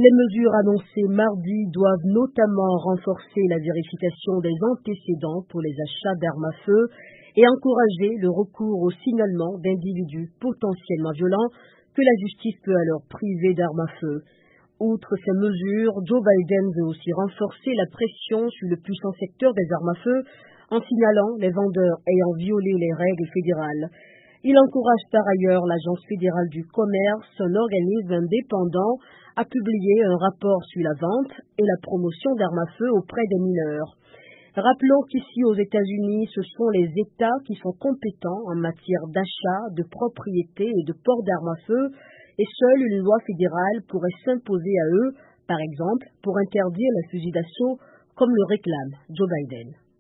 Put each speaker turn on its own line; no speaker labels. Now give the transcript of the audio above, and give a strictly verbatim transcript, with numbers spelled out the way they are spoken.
Les mesures annoncées mardi doivent notamment renforcer la vérification des antécédents pour les achats d'armes à feu et encourager le recours au signalement d'individus potentiellement violents que la justice peut alors priver d'armes à feu. Outre ces mesures, Joe Biden veut aussi renforcer la pression sur le puissant secteur des armes à feu en signalant les vendeurs ayant violé les règles fédérales. Il encourage par ailleurs l'Agence fédérale du commerce, un organisme indépendant, à publier un rapport sur la vente et la promotion d'armes à feu auprès des mineurs. Rappelons qu'ici aux États-Unis, ce sont les États qui sont compétents en matière d'achat, de propriété et de port d'armes à feu, et seule une loi fédérale pourrait s'imposer à eux, par exemple, pour interdire les fusils d'assaut, comme le réclame Joe Biden.